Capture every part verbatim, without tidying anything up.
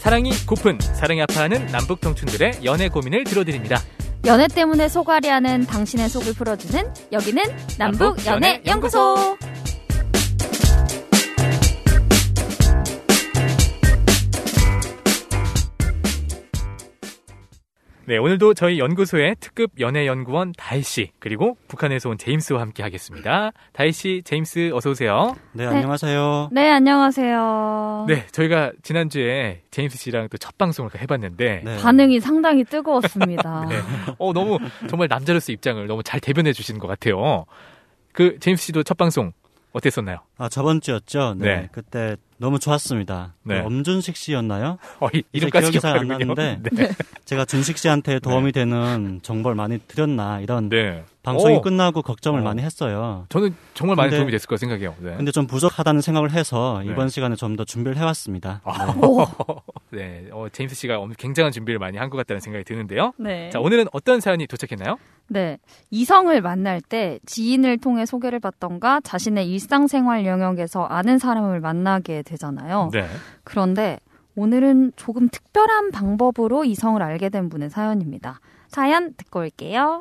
사랑이 고픈, 사랑이 아파하는 남북 청춘들의 연애 고민을 들어드립니다. 연애 때문에 속앓이하는 당신의 속을 풀어주는 여기는 남북 연애 연구소. 네, 오늘도 저희 연구소의 특급 연애연구원 다희씨, 그리고 북한에서 온 제임스와 함께 하겠습니다. 다희씨, 제임스 어서오세요. 네, 안녕하세요. 네, 안녕하세요. 네, 저희가 지난주에 제임스 씨랑 또 첫 방송을 해봤는데 네. 반응이 상당히 뜨거웠습니다. 네. 어, 너무 정말 남자로서 입장을 너무 잘 대변해 주시는 것 같아요. 그 제임스 씨도 첫 방송 어땠었나요? 아, 저번 주였죠. 네. 네. 그때 너무 좋았습니다. 네. 그 엄준식 씨였나요? 어, 이, 이름까지 기억이 잘 안 기억하는군요. 나는데 네. 제가 준식 씨한테 도움이 네. 되는 정보를 많이 드렸나 이런 네. 방송이 오. 끝나고 걱정을 어. 많이 했어요. 저는 정말 많이 근데, 도움이 됐을 거라 생각해요. 네. 근데 좀 부족하다는 생각을 해서 네. 이번 시간에 좀 더 준비를 해왔습니다. 아. 네, 네. 어, 제임스 씨가 굉장한 준비를 많이 한 것 같다는 생각이 드는데요. 네. 자, 오늘은 어떤 사연이 도착했나요? 네. 이성을 만날 때 지인을 통해 소개를 받던가 자신의 일상생활 영역에서 아는 사람을 만나게 되잖아요. 네. 그런데 오늘은 조금 특별한 방법으로 이성을 알게 된 분의 사연입니다. 사연 듣고 올게요.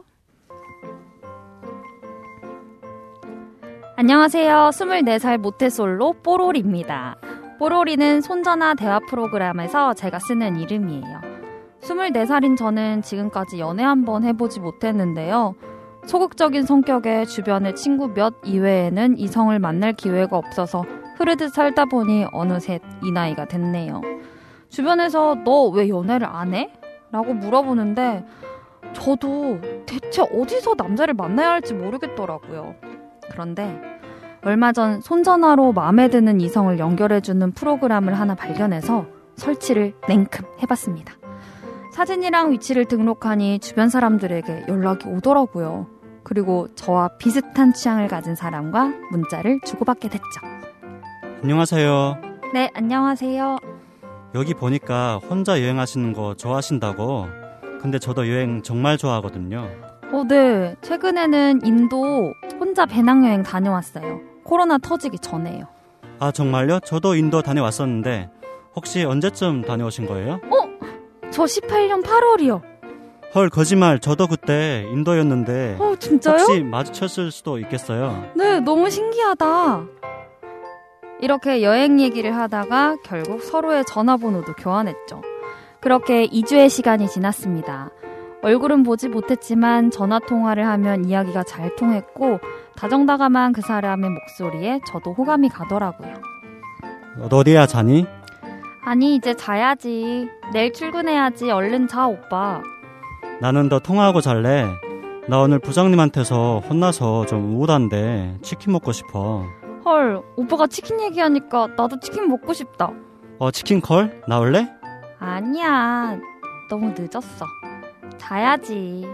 안녕하세요. 스물네 살 모태솔로 뽀로리입니다. 뽀로리는 손전화 대화 프로그램에서 제가 쓰는 이름이에요. 스물네 살인 저는 지금까지 연애 한번 해보지 못했는데요. 소극적인 성격에 주변의 친구 몇 이외에는 이성을 만날 기회가 없어서 흐르듯 살다 보니 어느새 이 나이가 됐네요. 주변에서 너 왜 연애를 안 해? 라고 물어보는데 저도 대체 어디서 남자를 만나야 할지 모르겠더라고요. 그런데 얼마 전 손전화로 마음에 드는 이성을 연결해주는 프로그램을 하나 발견해서 설치를 냉큼 해봤습니다. 사진이랑 위치를 등록하니 주변 사람들에게 연락이 오더라고요. 그리고 저와 비슷한 취향을 가진 사람과 문자를 주고받게 됐죠. 안녕하세요. 네, 안녕하세요. 여기 보니까 혼자 여행하시는 거 좋아하신다고. 근데 저도 여행 정말 좋아하거든요. 어, 네. 최근에는 인도 혼자 배낭여행 다녀왔어요. 코로나 터지기 전에요. 아, 정말요? 저도 인도 다녀왔었는데 혹시 언제쯤 다녀오신 거예요? 어? 저 십팔 년 팔월이요. 헐, 거짓말. 저도 그때 인도였는데 어, 진짜요? 혹시 마주쳤을 수도 있겠어요. 네, 너무 신기하다. 이렇게 여행 얘기를 하다가 결국 서로의 전화번호도 교환했죠. 그렇게 이 주의 시간이 지났습니다. 얼굴은 보지 못했지만 전화통화를 하면 이야기가 잘 통했고 다정다감한 그 사람의 목소리에 저도 호감이 가더라고요. 너 어디야, 자니? 아니, 이제 자야지. 내일 출근해야지. 얼른 자, 오빠. 나는 너 통화하고 잘래. 나 오늘 부장님한테서 혼나서 좀 우울한데 치킨 먹고 싶어. 헐, 오빠가 치킨 얘기하니까 나도 치킨 먹고 싶다. 어, 치킨 콜? 나올래? 아니야, 너무 늦었어. 자야지.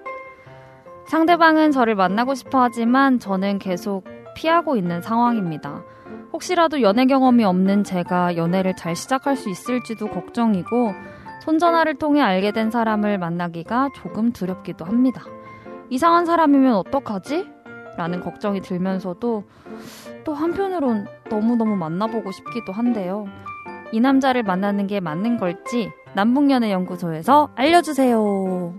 상대방은 저를 만나고 싶어 하지만 저는 계속 피하고 있는 상황입니다. 혹시라도 연애 경험이 없는 제가 연애를 잘 시작할 수 있을지도 걱정이고 손전화를 통해 알게 된 사람을 만나기가 조금 두렵기도 합니다. 이상한 사람이면 어떡하지? 라는 걱정이 들면서도 또 한편으론 너무너무 만나보고 싶기도 한데요. 이 남자를 만나는 게 맞는 걸지 남북연애연구소에서 알려주세요.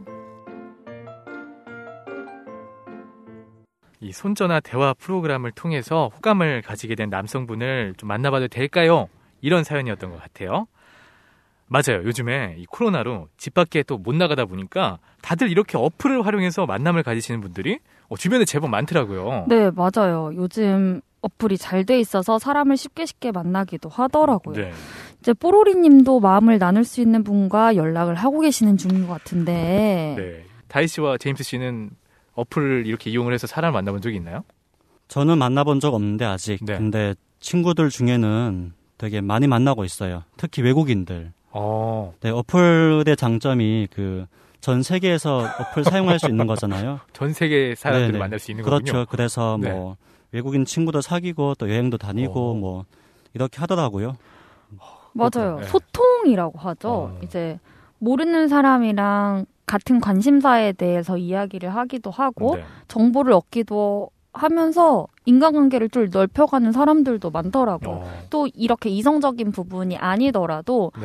이 손전화 대화 프로그램을 통해서 호감을 가지게 된 남성분을 좀 만나봐도 될까요? 이런 사연이었던 것 같아요. 맞아요. 요즘에 이 코로나로 집 밖에 또 못 나가다 보니까 다들 이렇게 어플을 활용해서 만남을 가지시는 분들이 어, 주변에 제법 많더라고요. 네, 맞아요. 요즘 어플이 잘 돼 있어서 사람을 쉽게 쉽게 만나기도 하더라고요. 네. 이제 뽀로리 님도 마음을 나눌 수 있는 분과 연락을 하고 계시는 중인 것 같은데. 네. 다희 씨와 제임스 씨는 어플을 이렇게 이용을 해서 사람을 만나본 적이 있나요? 저는 만나본 적 없는데 아직. 네. 근데 친구들 중에는 되게 많이 만나고 있어요. 특히 외국인들. 어. 네, 어플의 장점이 그 전 세계에서 어플 사용할 수 있는 거잖아요. 전 세계 사람들을 네네. 만날 수 있는 그렇죠. 거군요. 그래서 네. 뭐 외국인 친구도 사귀고 또 여행도 다니고 오. 뭐 이렇게 하더라고요. 맞아요. 네. 소통이라고 하죠. 어. 이제 모르는 사람이랑 같은 관심사에 대해서 이야기를 하기도 하고 네. 정보를 얻기도 하면서 인간관계를 좀 넓혀가는 사람들도 많더라고요. 어. 또 이렇게 이성적인 부분이 아니더라도 네.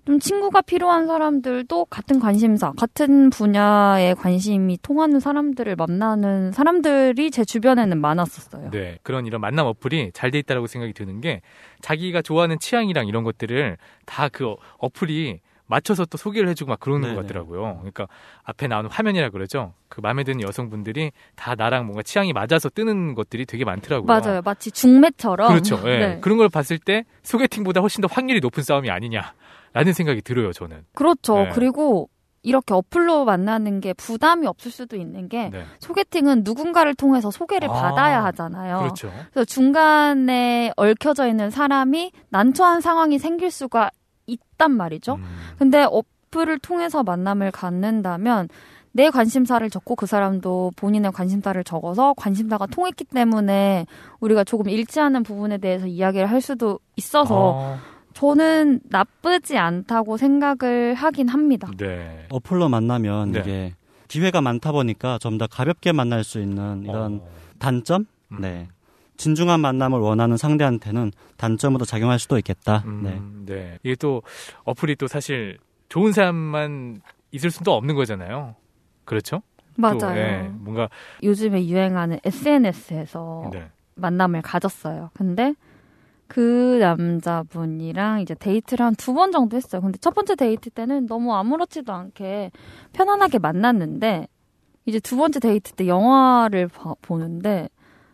좀 친구가 필요한 사람들도 같은 관심사, 같은 분야에 관심이 통하는 사람들을 만나는 사람들이 제 주변에는 많았었어요. 네, 그런 이런 만남 어플이 잘 돼 있다고 생각이 드는 게 자기가 좋아하는 취향이랑 이런 것들을 다 그 어플이 맞춰서 또 소개를 해주고 막 그러는 네네. 것 같더라고요. 그러니까 앞에 나오는 화면이라 그러죠. 그 마음에 드는 여성분들이 다 나랑 뭔가 취향이 맞아서 뜨는 것들이 되게 많더라고요. 맞아요. 마치 중매처럼. 그렇죠. 네. 네. 그런 걸 봤을 때 소개팅보다 훨씬 더 확률이 높은 싸움이 아니냐라는 생각이 들어요. 저는. 그렇죠. 네. 그리고 이렇게 어플로 만나는 게 부담이 없을 수도 있는 게 네. 소개팅은 누군가를 통해서 소개를 아, 받아야 하잖아요. 그렇죠. 그래서 중간에 얽혀져 있는 사람이 난처한 상황이 생길 수가 있단 말이죠. 음. 근데 어플을 통해서 만남을 갖는다면 내 관심사를 적고 그 사람도 본인의 관심사를 적어서 관심사가 통했기 때문에 우리가 조금 일치하는 부분에 대해서 이야기를 할 수도 있어서 아. 저는 나쁘지 않다고 생각을 하긴 합니다. 네. 어플로 만나면 네. 이게 기회가 많다 보니까 좀 더 가볍게 만날 수 있는 이런 어. 단점? 음. 네. 진중한 만남을 원하는 상대한테는 단점으로 작용할 수도 있겠다. 음, 네. 네. 이게 또 어플이 또 사실 좋은 사람만 있을 수도 없는 거잖아요. 그렇죠? 맞아요. 또, 네, 뭔가 요즘에 유행하는 에스엔에스에서 네. 만남을 가졌어요. 근데 그 남자분이랑 이제 데이트를 한 두 번 정도 했어요. 근데 첫 번째 데이트 때는 너무 아무렇지도 않게 편안하게 만났는데 이제 두 번째 데이트 때 영화를 봐, 보는데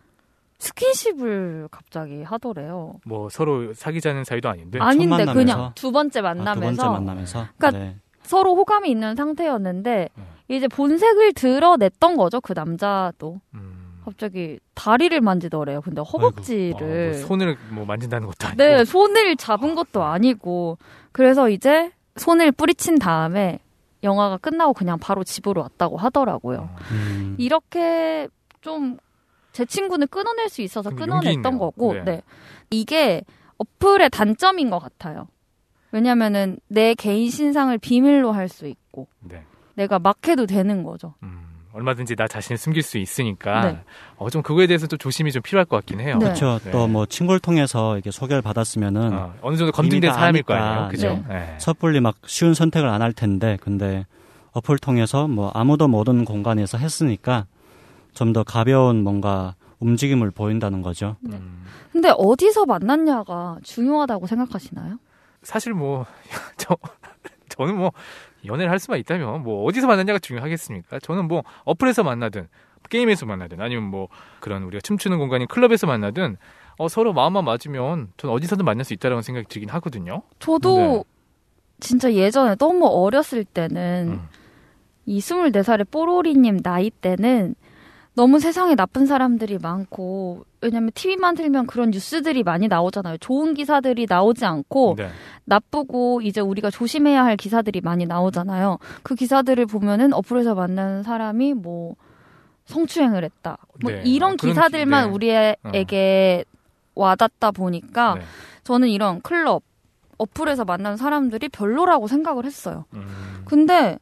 스킨십을 갑자기 하더래요. 뭐 서로 사귀자는 사이도 아닌데? 아닌데 그냥 두 번째 만나면서. 아, 두 번째 만나면서. 그러니까 네. 서로 호감이 있는 상태였는데 네. 이제 본색을 드러냈던 거죠. 그 남자도. 음. 갑자기 다리를 만지더래요. 근데 허벅지를. 아이고, 아, 뭐 손을 뭐 만진다는 것도 아니고. 네, 손을 잡은 것도 아니고. 그래서 이제 손을 뿌리친 다음에 영화가 끝나고 그냥 바로 집으로 왔다고 하더라고요. 음. 이렇게 좀 제 친구는 끊어낼 수 있어서 끊어냈던 거고, 네. 네. 이게 어플의 단점인 것 같아요. 왜냐면은 내 개인 신상을 비밀로 할 수 있고, 네. 내가 막 해도 되는 거죠. 음, 얼마든지 나 자신을 숨길 수 있으니까, 네. 어, 좀 그거에 대해서 또 조심이 좀 필요할 것 같긴 해요. 네. 그렇죠. 네. 또 뭐 친구를 통해서 이렇게 소개를 받았으면은 어, 어느 정도 검증된 사람일 거 아니에요, 그죠? 네. 네. 섣불리 막 쉬운 선택을 안 할 텐데, 근데 어플 통해서 뭐 아무도 모르는 공간에서 했으니까. 좀 더 가벼운 뭔가 움직임을 보인다는 거죠. 네. 근데 어디서 만났냐가 중요하다고 생각하시나요? 사실 뭐 저, 저는 뭐 연애를 할 수만 있다면 뭐 어디서 만났냐가 중요하겠습니까? 저는 뭐 어플에서 만나든 게임에서 만나든 아니면 뭐 그런 우리가 춤추는 공간인 클럽에서 만나든 어, 서로 마음만 맞으면 전 어디서든 만날 수 있다라는 생각이 들긴 하거든요. 저도 네. 진짜 예전에 너무 어렸을 때는 음. 이 스물네 살의 뽀로리님 나이 때는 너무 세상에 나쁜 사람들이 많고 왜냐면 티비만 틀면 그런 뉴스들이 많이 나오잖아요. 좋은 기사들이 나오지 않고 네. 나쁘고 이제 우리가 조심해야 할 기사들이 많이 나오잖아요. 그 기사들을 보면은 어플에서 만나는 사람이 뭐 성추행을 했다. 뭐 네. 이런 어, 기사들만 네. 우리에게 어. 와닿다 보니까 네. 저는 이런 클럽, 어플에서 만나는 사람들이 별로라고 생각을 했어요. 음. 근데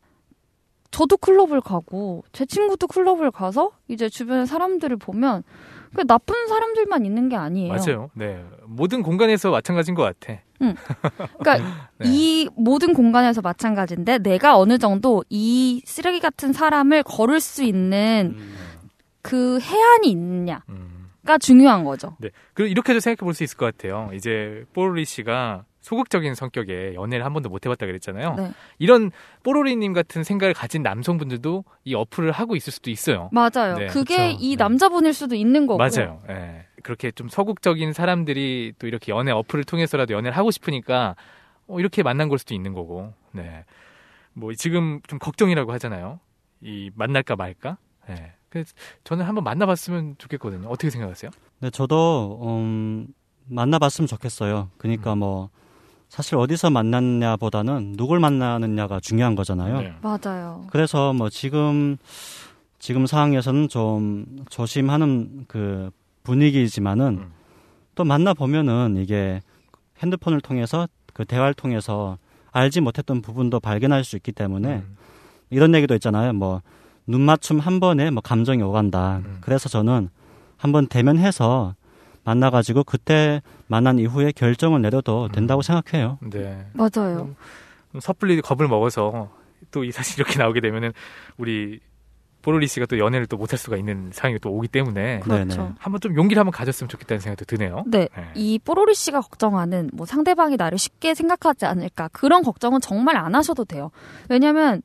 저도 클럽을 가고 제 친구도 클럽을 가서 이제 주변의 사람들을 보면 그 나쁜 사람들만 있는 게 아니에요. 맞아요. 네, 모든 공간에서 마찬가지인 것 같아. 응. 그러니까 네. 이 모든 공간에서 마찬가지인데 내가 어느 정도 이 쓰레기 같은 사람을 거를 수 있는 음. 그 해안이 있느냐가 음. 중요한 거죠. 네, 그리고 이렇게도 생각해 볼 수 있을 것 같아요. 이제 뽀로리 씨가 소극적인 성격에 연애를 한 번도 못 해봤다 그랬잖아요. 네. 이런 뽀로리님 같은 생각을 가진 남성분들도 이 어플을 하고 있을 수도 있어요. 맞아요. 네, 그게 그렇죠. 이 남자분일 수도 있는 거고. 맞아요. 네. 그렇게 좀 서극적인 사람들이 또 이렇게 연애 어플을 통해서라도 연애를 하고 싶으니까 어, 이렇게 만난 걸 수도 있는 거고. 네. 뭐 지금 좀 걱정이라고 하잖아요. 이 만날까 말까. 네. 그래서 저는 한번 만나봤으면 좋겠거든요. 어떻게 생각하세요? 네, 저도 음, 만나봤으면 좋겠어요. 그러니까 음. 뭐. 사실 어디서 만났냐보다는 누굴 만나느냐가 중요한 거잖아요. 네. 맞아요. 그래서 뭐 지금 지금 상황에서는 좀 조심하는 그 분위기지만은 음. 또 만나 보면은 이게 핸드폰을 통해서 그 대화를 통해서 알지 못했던 부분도 발견할 수 있기 때문에 음. 이런 얘기도 있잖아요. 뭐 눈 맞춤 한 번에 뭐 감정이 오간다. 음. 그래서 저는 한번 대면해서 만나가지고 그때 만난 이후에 결정을 내려도 된다고 음. 생각해요. 네. 맞아요. 음, 섣불리 겁을 먹어서 또 이 사실 이렇게 나오게 되면은 우리 뽀로리 씨가 또 연애를 또 못할 수가 있는 상황이 또 오기 때문에 그렇죠. 한번 좀 용기를 한번 가졌으면 좋겠다는 생각도 드네요. 네. 네. 이 뽀로리 씨가 걱정하는 뭐 상대방이 나를 쉽게 생각하지 않을까 그런 걱정은 정말 안 하셔도 돼요. 왜냐면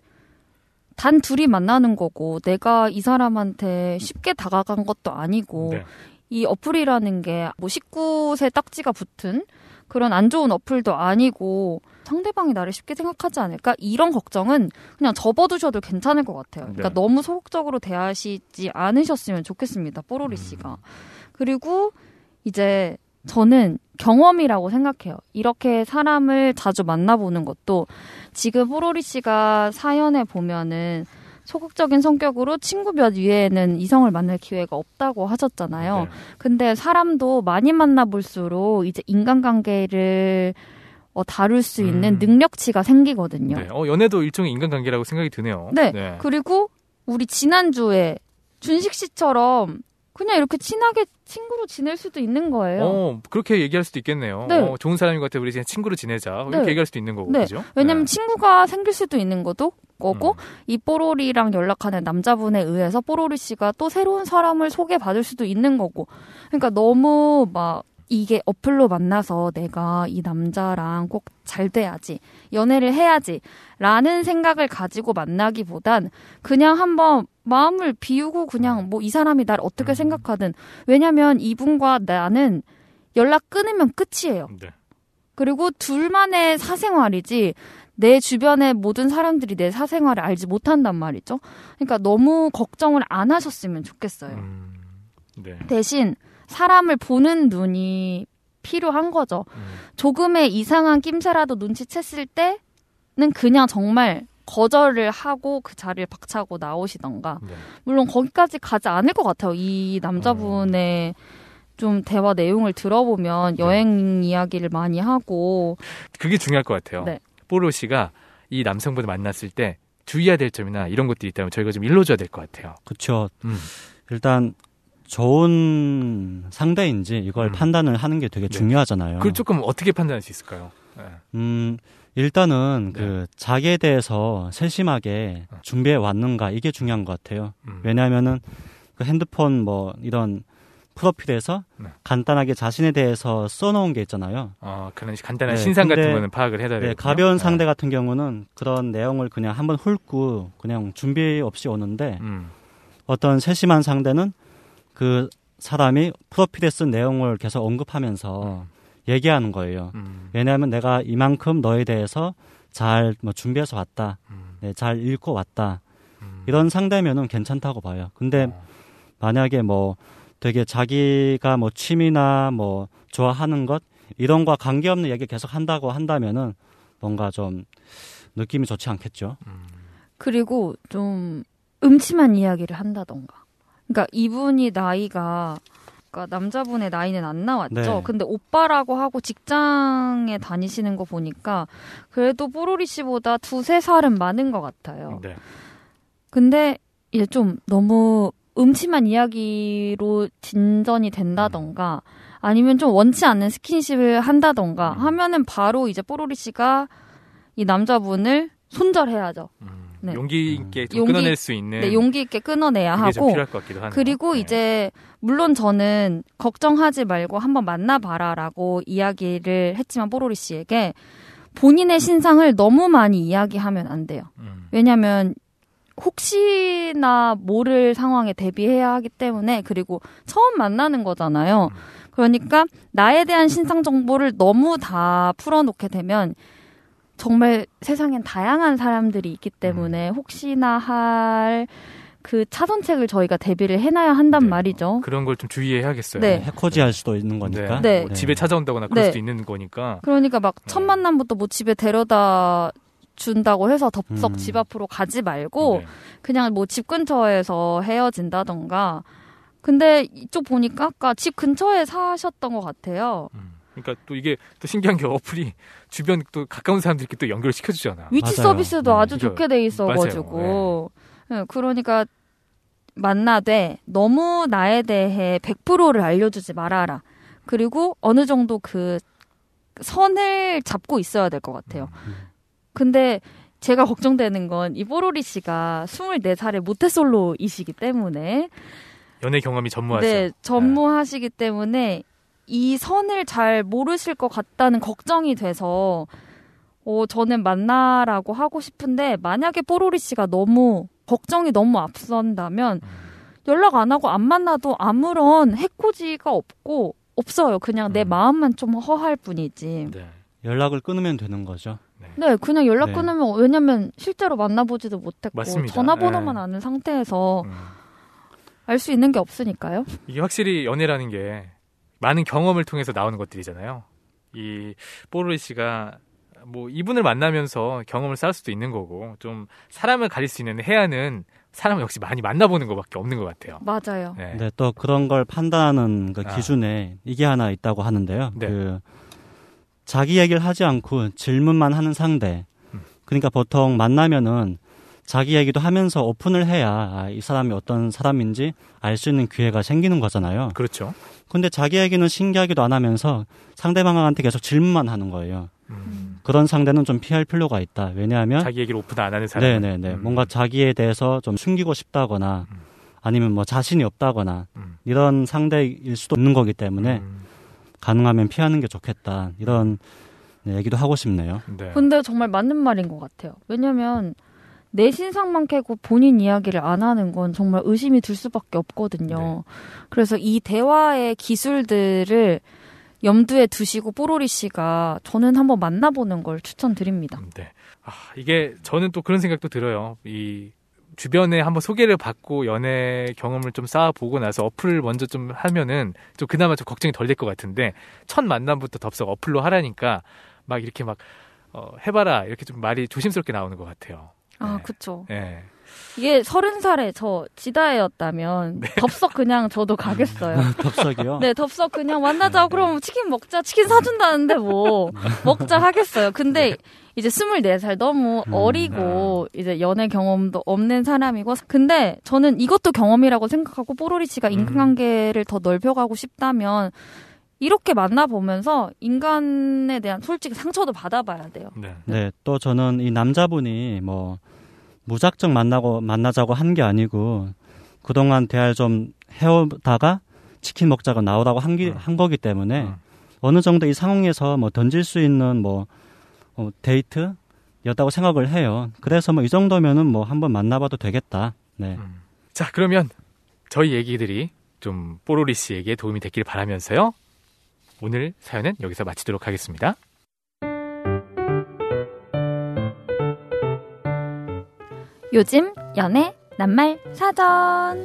단 둘이 만나는 거고 내가 이 사람한테 쉽게 다가간 것도 아니고 네. 이 어플이라는 게 뭐 십구 세 딱지가 붙은 그런 안 좋은 어플도 아니고 상대방이 나를 쉽게 생각하지 않을까? 이런 걱정은 그냥 접어두셔도 괜찮을 것 같아요. 그러니까 네. 너무 소극적으로 대하시지 않으셨으면 좋겠습니다. 뽀로리 씨가. 음. 그리고 이제 저는 경험이라고 생각해요. 이렇게 사람을 자주 만나보는 것도 지금 뽀로리 씨가 사연에 보면은 소극적인 성격으로 친구 몇 위에는 이성을 만날 기회가 없다고 하셨잖아요. 네. 근데 사람도 많이 만나볼수록 이제 인간관계를 어, 다룰 수 있는 음. 능력치가 생기거든요. 네. 어, 연애도 일종의 인간관계라고 생각이 드네요. 네. 네. 그리고 우리 지난주에 준식 씨처럼 그냥 이렇게 친하게 친구로 지낼 수도 있는 거예요. 어, 그렇게 얘기할 수도 있겠네요. 네. 어, 좋은 사람인 것 같아. 우리 그냥 친구로 지내자. 이렇게 네. 얘기할 수도 있는 거고. 네. 그죠? 왜냐면 네. 친구가 생길 수도 있는 것도 거고 음. 이 뽀로리랑 연락하는 남자분에 의해서 뽀로리 씨가 또 새로운 사람을 소개받을 수도 있는 거고. 그러니까 너무 막 이게 어플로 만나서 내가 이 남자랑 꼭 잘 돼야지, 연애를 해야지 라는 생각을 가지고 만나기보단 그냥 한번 마음을 비우고 그냥 뭐 이 사람이 날 어떻게 음. 생각하든. 왜냐면 이분과 나는 연락 끊으면 끝이에요. 네. 그리고 둘만의 사생활이지 내 주변의 모든 사람들이 내 사생활을 알지 못한단 말이죠. 그러니까 너무 걱정을 안 하셨으면 좋겠어요. 음. 네. 대신 사람을 보는 눈이 필요한 거죠. 음. 조금의 이상한 낌새라도 눈치챘을 때는 그냥 정말 거절을 하고 그 자리를 박차고 나오시던가. 네. 물론 거기까지 가지 않을 것 같아요. 이 남자분의 좀 대화 내용을 들어보면 네. 여행 이야기를 많이 하고. 그게 중요할 것 같아요. 네. 뽀로 씨가 이 남성분을 만났을 때 주의해야 될 점이나 이런 것들이 있다면 저희가 좀 일러줘야 될 것 같아요. 그렇죠. 음. 일단 좋은 상대인지 이걸 음. 판단을 하는 게 되게 네. 중요하잖아요. 그걸 조금 어떻게 판단할 수 있을까요? 네. 음, 일단은 네. 그 자기에 대해서 세심하게 어. 준비해 왔는가 이게 중요한 것 같아요. 음. 왜냐하면은 그 핸드폰 뭐 이런 프로필에서 네. 간단하게 자신에 대해서 써놓은 게 있잖아요. 어, 그런 간단한 네, 신상 같은 근데, 거는 파악을 해야 되거든요. 네, 가벼운 상대 같은 경우는 그런 내용을 그냥 한번 훑고 그냥 준비 없이 오는데 음. 어떤 세심한 상대는 그 사람이 프로필에 쓴 내용을 계속 언급하면서 음. 얘기하는 거예요. 음. 왜냐하면 내가 이만큼 너에 대해서 잘 뭐 준비해서 왔다. 음. 네, 잘 읽고 왔다. 음. 이런 상대면은 괜찮다고 봐요. 근데 어. 만약에 뭐 되게 자기가 뭐 취미나 뭐 좋아하는 것 이런 거와 관계없는 얘기 계속 한다고 한다면은 뭔가 좀 느낌이 좋지 않겠죠. 음. 그리고 좀 음침한 이야기를 한다던가. 그러니까 이분이 나이가, 그러니까 남자분의 나이는 안 나왔죠. 네. 근데 오빠라고 하고 직장에 다니시는 거 보니까 그래도 뽀로리 씨보다 두세 살은 많은 것 같아요. 네. 근데 이제 좀 너무 음침한 이야기로 진전이 된다던가 아니면 좀 원치 않는 스킨십을 한다던가 음. 하면은 바로 이제 뽀로리 씨가 이 남자분을 손절해야죠. 음. 네. 용기 있게 좀 용기- 끊어낼 수 있는 네, 용기 있게 끊어내야 그게 좀 하고. 필요할 것 같기도 하네요. 그리고 네. 이제 물론 저는 걱정하지 말고 한번 만나봐라라고 이야기를 했지만 뽀로리 씨에게 본인의 신상을 너무 많이 이야기하면 안 돼요. 음. 왜냐하면 혹시나 모를 상황에 대비해야 하기 때문에. 그리고 처음 만나는 거잖아요. 그러니까 나에 대한 신상 정보를 너무 다 풀어놓게 되면 정말 세상엔 다양한 사람들이 있기 때문에 혹시나 할 그 차선책을 저희가 대비를 해놔야 한단 네. 말이죠. 그런 걸 좀 주의해야겠어요. 네. 해코지 할 수도 있는 거니까. 네. 뭐 집에 찾아온다거나 그럴 네. 수도 있는 거니까. 그러니까 막 첫 네. 만남부터 뭐 집에 데려다 준다고 해서 덥석 음. 집 앞으로 가지 말고 네. 그냥 뭐 집 근처에서 헤어진다던가. 근데 이쪽 보니까 아까 집 근처에 사셨던 것 같아요. 음. 그러니까 또 이게 또 신기한 게 어플이 주변 또 가까운 사람들끼리 또 연결 시켜주잖아. 위치 맞아요. 서비스도 네. 아주 좋게 돼 있어가지고. 네, 그러니까 만나되 너무 나에 대해 백 퍼센트를 알려주지 말아라. 그리고 어느 정도 그 선을 잡고 있어야 될 것 같아요. 근데 제가 걱정되는 건 이 뽀로리 씨가 스물네 살의 모태솔로이시기 때문에 연애 경험이 전무하죠. 네, 전무하시기 네. 때문에 이 선을 잘 모르실 것 같다는 걱정이 돼서 어, 저는 만나라고 하고 싶은데 만약에 뽀로리 씨가 너무 걱정이 너무 앞선다면 음. 연락 안 하고 안 만나도 아무런 해코지가 없고 없어요. 그냥 음. 내 마음만 좀 허할 뿐이지. 네. 연락을 끊으면 되는 거죠. 네, 네 그냥 연락 네. 끊으면 왜냐면 실제로 만나보지도 못했고 맞습니다. 전화번호만 네. 아는 상태에서 음. 알 수 있는 게 없으니까요. 이게 확실히 연애라는 게 많은 경험을 통해서 나오는 것들이잖아요. 이 뽀로리 씨가 뭐 이분을 만나면서 경험을 쌓을 수도 있는 거고 좀 사람을 가릴 수 있는 해안은 사람을 역시 많이 만나보는 것밖에 없는 것 같아요. 맞아요. 네, 네 또 그런 걸 판단하는 그 기준에 아. 이게 하나 있다고 하는데요. 네. 그 자기 얘기를 하지 않고 질문만 하는 상대. 음. 그러니까 보통 만나면은 자기 얘기도 하면서 오픈을 해야 아, 이 사람이 어떤 사람인지 알 수 있는 기회가 생기는 거잖아요. 그렇죠. 근데 자기 얘기는 신기하기도 안 하면서 상대방한테 계속 질문만 하는 거예요. 음. 그런 상대는 좀 피할 필요가 있다. 왜냐하면 자기 얘기를 오픈 안 하는 사람. 네네네. 음. 뭔가 자기에 대해서 좀 숨기고 싶다거나 음. 아니면 뭐 자신이 없다거나 음. 이런 상대일 수도 있는 거기 때문에 음. 가능하면 피하는 게 좋겠다. 이런 네, 얘기도 하고 싶네요. 네. 근데 정말 맞는 말인 것 같아요. 왜냐하면 내 신상만 캐고 본인 이야기를 안 하는 건 정말 의심이 들 수밖에 없거든요. 네. 그래서 이 대화의 기술들을 염두에 두시고 뽀로리 씨가 저는 한번 만나보는 걸 추천드립니다. 네. 아, 이게 저는 또 그런 생각도 들어요. 이 주변에 한번 소개를 받고 연애 경험을 좀 쌓아보고 나서 어플을 먼저 좀 하면은 좀 그나마 좀 걱정이 덜 될 것 같은데 첫 만남부터 덥석 어플로 하라니까 막 이렇게 막 어, 해봐라 이렇게 좀 말이 조심스럽게 나오는 것 같아요. 아, 네. 그쵸. 네. 이게 서른 살에 저 지다애였다면 네. 덥석 그냥 저도 가겠어요. 덥석이요? 네, 덥석 그냥 만나자. 네. 그럼 치킨 먹자. 치킨 사준다는데 뭐 먹자 하겠어요. 근데 네. 이제 스물네 살 너무 음, 어리고 네. 이제 연애 경험도 없는 사람이고 근데 저는 이것도 경험이라고 생각하고 뽀로리 씨가 인간관계를 음. 더 넓혀가고 싶다면 이렇게 만나보면서 인간에 대한 솔직히 상처도 받아봐야 돼요. 네. 네, 또 저는 이 남자분이 뭐 무작정 만나고 만나자고 한 게 아니고 그동안 대화를 좀 해오다가 치킨 먹자고 나오라고 한, 기, 음. 한 거기 때문에 음. 어느 정도 이 상황에서 뭐 던질 수 있는 뭐 어, 데이트였다고 생각을 해요. 그래서 뭐 이 정도면은 뭐 한번 만나봐도 되겠다. 네. 음. 자, 그러면 저희 얘기들이 좀 뽀로리 씨에게 도움이 됐길 바라면서요. 오늘 사연은 여기서 마치도록 하겠습니다. 요즘 연애 낱말 사전.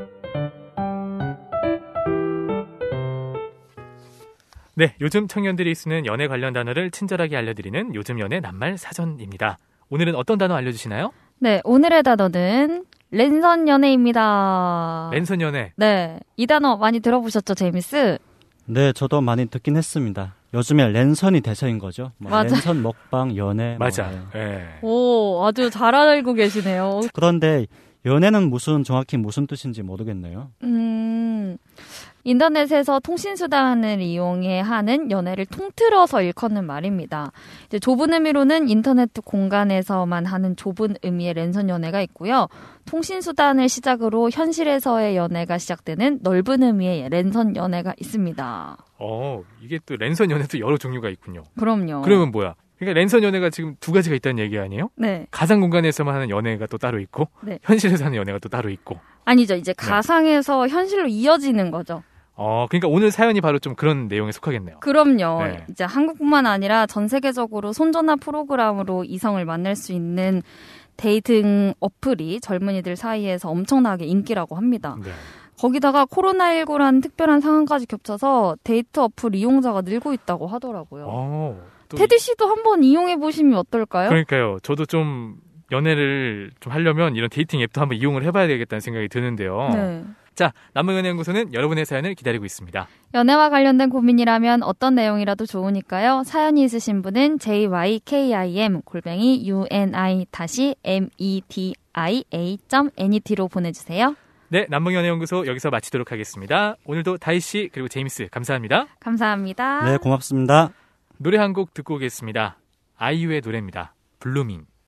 네, 요즘 청년들이 쓰는 연애 관련 단어를 친절하게 알려드리는 요즘 연애 낱말 사전입니다. 오늘은 어떤 단어 알려주시나요? 네, 오늘의 단어는 랜선 연애입니다. 랜선 연애? 네, 이 단어 많이 들어보셨죠, 제이미스? 네, 저도 많이 듣긴 했습니다. 요즘에 랜선이 대세인 거죠. 뭐 맞아. 랜선 먹방, 연애. 맞아. 뭐, 네. 오, 아주 잘 알고 계시네요. 그런데 연애는 무슨 정확히 무슨 뜻인지 모르겠네요. 음, 인터넷에서 통신수단을 이용해 하는 연애를 통틀어서 일컫는 말입니다. 이제 좁은 의미로는 인터넷 공간에서만 하는 좁은 의미의 랜선 연애가 있고요. 통신수단을 시작으로 현실에서의 연애가 시작되는 넓은 의미의 랜선 연애가 있습니다. 어, 이게 또 랜선 연애도 여러 종류가 있군요. 그럼요. 그러면 뭐야? 그러니까 랜선 연애가 지금 두 가지가 있다는 얘기 아니에요? 네. 가상 공간에서만 하는 연애가 또 따로 있고 네. 현실에서 하는 연애가 또 따로 있고. 아니죠. 이제 가상에서 네. 현실로 이어지는 거죠. 어, 그러니까 오늘 사연이 바로 좀 그런 내용에 속하겠네요. 그럼요. 네. 이제 한국뿐만 아니라 전 세계적으로 손전화 프로그램으로 이성을 만날 수 있는 데이팅 어플이 젊은이들 사이에서 엄청나게 인기라고 합니다. 네. 거기다가 코로나십구라는 특별한 상황까지 겹쳐서 데이트 어플 이용자가 늘고 있다고 하더라고요. 오, 테디 씨도 한번 이용해 보시면 어떨까요? 그러니까요. 저도 좀 연애를 좀 하려면 이런 데이팅 앱도 한번 이용을 해봐야 되겠다는 생각이 드는데요. 네. 자, 남문연애연구소는 여러분의 사연을 기다리고 있습니다. 연애와 관련된 고민이라면 어떤 내용이라도 좋으니까요. 사연이 있으신 분은 제이와이케이아이엠 골뱅이 유나이메디아.net로 보내주세요. 네, 남문연애연구소 여기서 마치도록 하겠습니다. 오늘도 다희 씨 그리고 제이미스 감사합니다. 감사합니다. 네, 고맙습니다. 노래 한 곡 듣고 오겠습니다. 아이유의 노래입니다. 블루밍